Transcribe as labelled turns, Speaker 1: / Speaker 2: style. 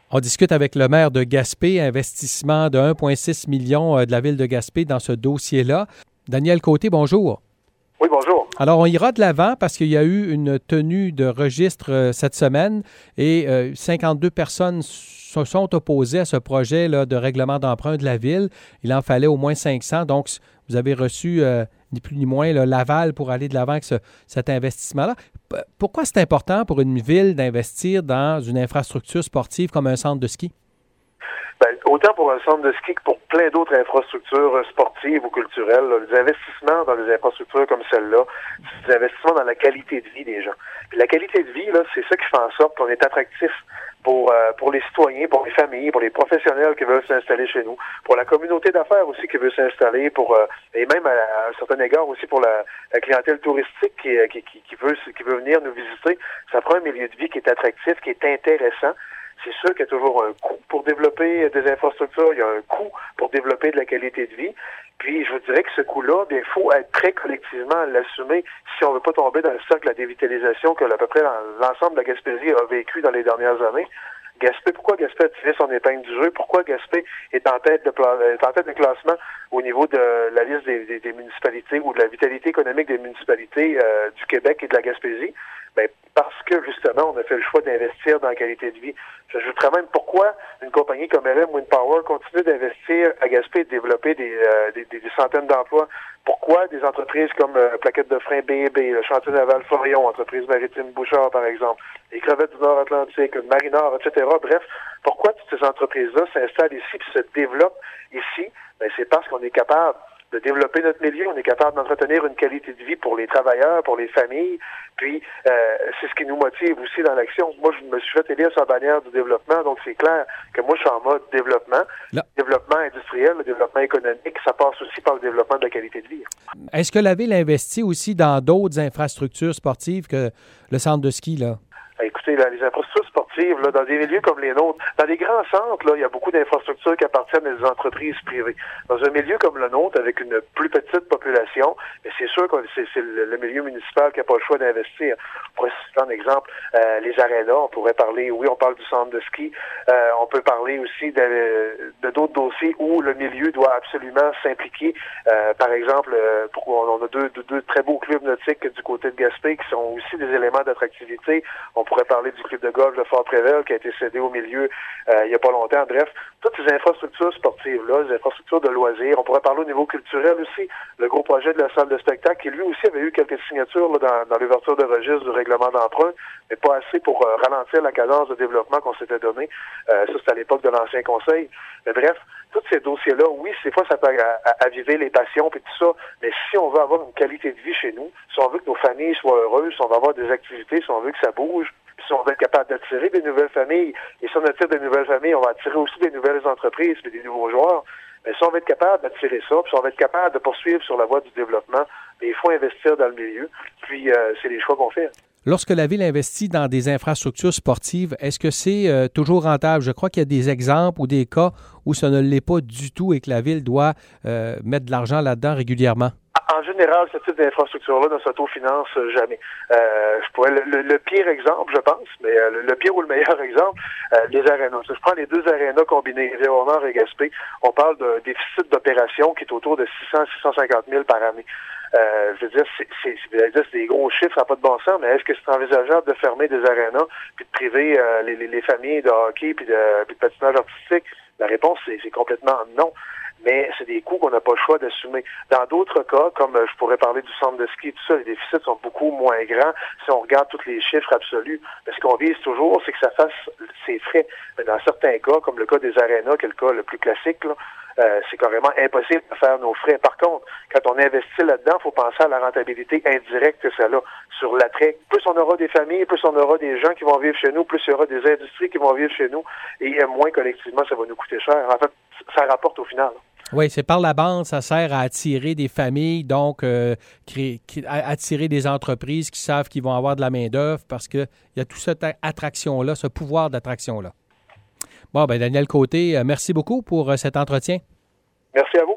Speaker 1: On discute avec le maire de Gaspé, investissement de 1,6 million de la ville de Gaspé dans ce dossier-là. Daniel Côté, bonjour.
Speaker 2: Oui, bonjour.
Speaker 1: Alors, on ira de l'avant parce qu'il y a eu une tenue de registre cette semaine et 52 personnes se sont opposées à ce projet là, de règlement d'emprunt de la ville. Il en fallait au moins 500. Donc, vous avez reçu ni plus ni moins l'aval pour aller de l'avant avec cet investissement-là. Pourquoi c'est important pour une ville d'investir dans une infrastructure sportive comme un centre de ski?
Speaker 2: Bien, autant pour un centre de ski que pour plein d'autres infrastructures sportives ou culturelles, là, les investissements dans des infrastructures comme celle-là, c'est des investissements dans la qualité de vie des gens. Puis la qualité de vie, là, c'est ça qui fait en sorte qu'on est attractif pour les citoyens, pour les familles, pour les professionnels qui veulent s'installer chez nous, pour la communauté d'affaires aussi qui veut s'installer, et même à un certain égard aussi pour la clientèle touristique qui veut venir nous visiter. Ça prend un milieu de vie qui est attractif, qui est intéressant. C'est sûr qu'il y a toujours un coût pour développer des infrastructures, il y a un coût pour développer de la qualité de vie. Puis, je vous dirais que ce coût-là, bien, il faut être très collectivement à l'assumer si on ne veut pas tomber dans le cercle de la dévitalisation que à peu près l'ensemble de la Gaspésie a vécu dans les dernières années. Gaspé, pourquoi Gaspé a tiré son épingle du jeu? Pourquoi Gaspé est en tête de classement au niveau de la liste des municipalités ou de la vitalité économique des municipalités du Québec et de la Gaspésie? Ben, parce que, justement, on a fait le choix d'investir dans la qualité de vie. J'ajouterais même pourquoi une compagnie comme LM Wind Power continue d'investir à Gaspé et de développer des centaines d'emplois. Pourquoi des entreprises comme Plaquettes de frein B&B, le chantier naval Florion, entreprise maritime Bouchard, par exemple, les crevettes du Nord-Atlantique, le Marinard, etc. Bref, pourquoi toutes ces entreprises-là s'installent ici et se développent ici? Ben, c'est parce qu'on est capable de développer notre milieu, on est capable d'entretenir une qualité de vie pour les travailleurs, pour les familles, puis c'est ce qui nous motive aussi dans l'action. Moi, je me suis fait élire sur la bannière du développement, donc c'est clair que moi, je suis en mode développement, développement industriel, le développement économique, ça passe aussi par le développement de la qualité de vie.
Speaker 1: Est-ce que la Ville investit aussi dans d'autres infrastructures sportives que le centre de ski, là?
Speaker 2: Écoutez, là, les infrastructures sportives, là, dans des milieux comme les nôtres, dans les grands centres, là, il y a beaucoup d'infrastructures qui appartiennent à des entreprises privées. Dans un milieu comme le nôtre, avec une plus petite population, mais c'est sûr que c'est le milieu municipal qui n'a pas le choix d'investir. On pourrait citer un exemple, les arénas, on pourrait parler, oui, on parle du centre de ski, on peut parler aussi de d'autres dossiers où le milieu doit absolument s'impliquer. Par exemple, on a deux très beaux clubs nautiques du côté de Gaspé qui sont aussi des éléments d'attractivité. On pourrait parler du club de golf de Fort-Prével qui a été cédé au milieu il n'y a pas longtemps. Bref, toutes ces infrastructures sportives-là, les infrastructures de loisirs. On pourrait parler au niveau culturel aussi. Le gros projet de la salle de spectacle qui lui aussi avait eu quelques signatures là, dans l'ouverture de registre du règlement d'emprunt, mais pas assez pour ralentir la cadence de développement qu'on s'était donné. Ça, c'était à l'époque de l'ancien conseil. Mais bref, tous ces dossiers-là, oui, des fois, ça peut aviver les passions et tout ça, mais si on veut avoir une qualité de vie chez nous, si on veut que nos familles soient heureuses, si on veut avoir des activités, si on veut que ça bouge, si on veut être capable d'attirer des nouvelles familles, et si on attire des nouvelles familles, on va attirer aussi des nouvelles entreprises et des nouveaux joueurs. Mais si on va être capable d'attirer ça, puis si on va être capable de poursuivre sur la voie du développement, il faut investir dans le milieu, puis c'est les choix qu'on fait.
Speaker 1: Lorsque la Ville investit dans des infrastructures sportives, est-ce que c'est toujours rentable? Je crois qu'il y a des exemples ou des cas où ça ne l'est pas du tout et que la Ville doit mettre de l'argent là-dedans régulièrement.
Speaker 2: En général, ce type d'infrastructure-là ne s'autofinance jamais. Je pourrais le pire exemple, je pense, mais le pire ou le meilleur exemple, les arénas. Je prends les deux arénas combinés, Léonard et Gaspé. On parle d'un déficit d'opération qui est autour de 600-650 000 par année. Je veux dire, c'est des gros chiffres, ça n'a pas de bon sens, mais est-ce que c'est envisageable de fermer des arénas puis de priver les familles de hockey puis de patinage artistique? La réponse, c'est complètement non. Mais c'est des coûts qu'on n'a pas le choix d'assumer. Dans d'autres cas, comme je pourrais parler du centre de ski, tout ça, les déficits sont beaucoup moins grands si on regarde tous les chiffres absolus. Mais ce qu'on vise toujours, c'est que ça fasse ses frais. Mais dans certains cas, comme le cas des arénas, qui est le cas le plus classique, là, c'est carrément impossible de faire nos frais. Par contre, quand on investit là-dedans, il faut penser à la rentabilité indirecte que ça a sur l'attrait. Plus on aura des familles, plus on aura des gens qui vont vivre chez nous, plus il y aura des industries qui vont vivre chez nous, et moins collectivement, ça va nous coûter cher. En fait, ça rapporte au final.
Speaker 1: Oui, c'est par la bande, ça sert à attirer des familles, donc attirer des entreprises qui savent qu'ils vont avoir de la main-d'œuvre parce qu'il y a toute cette attraction-là, ce pouvoir d'attraction-là. Bon, ben Daniel Côté, merci beaucoup pour cet entretien.
Speaker 2: Merci à vous.